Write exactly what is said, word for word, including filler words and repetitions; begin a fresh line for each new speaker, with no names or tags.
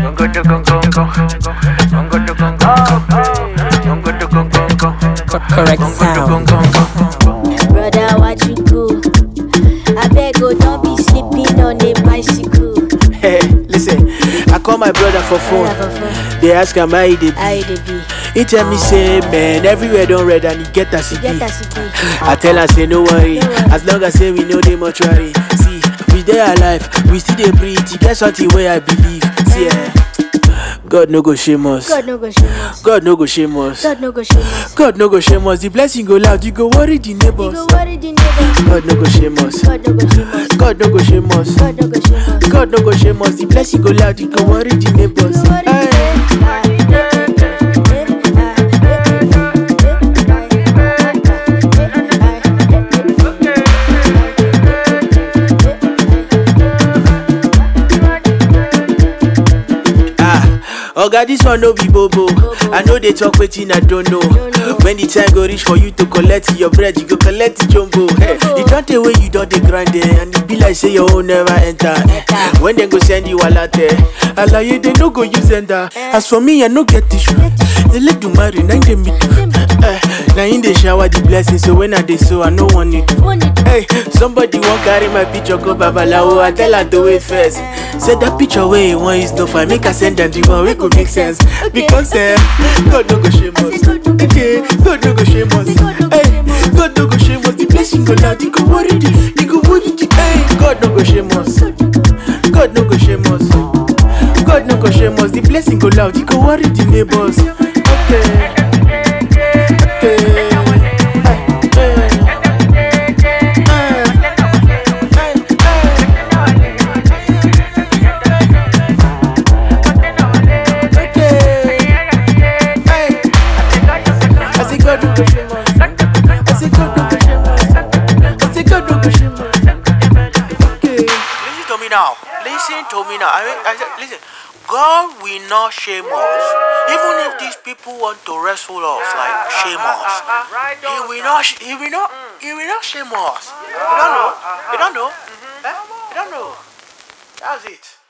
Correct sound.
Brother, what you do? I beg you, don't be sleeping on a bicycle.
Hey, listen, I call my brother for phone. They ask him how he dey be. He tell me say, man, everywhere don't red and he get a C D. I tell her say no worry, as long as say we know the mortuary. See, we dey alive, we still dey breathe. He get something where I believe. See, eh, God no go shame us.
God no go shame us.
God no go shame us.
God no go shame us.
God no go shame us. The blessing go loud, you go worry the
You
neighbors.
go worry the neighbors.
God no go shame us.
God no go shame us.
God no go shame us.
God no go shame us.
God no go shame us. The blessing go loud, you go worry the neighbors.
You go worry the
Aye. Oga, this one no be bobo. I know they talk wetin I don't know. When the time go reach for you to collect your bread, you go collect the jumbo. Hey, you don't tell when you don't dey grind there, and it be like say your own never enter. When they go send you a latte, alaye they no go use enter. As for me, I no get tissue. They let you marry, now they me do. Now in the shower the blessing, so when I dey so I no want it. Hey, somebody won't carry my picture go babalawo. I tell her to wait first. Say that picture where you want is no fine. Make her send them the one we go make sense. Because eh, God no go shame us. Okay, God no go shame us. Hey, God no go shame us. The blessing go loud, you go worry the, you go worry the. Hey, God no go shame us. God no go shame us. God no go shame us. The blessing go loud, you go worry the neighbors. Okay, okay. Now, listen to me now. I mean, I said, listen, God will not shame us. Even if these people want to wrestle us, like shame us, He will not. He will not. He will not shame us. You don't know. You don't know. Eh? You don't know. That's it.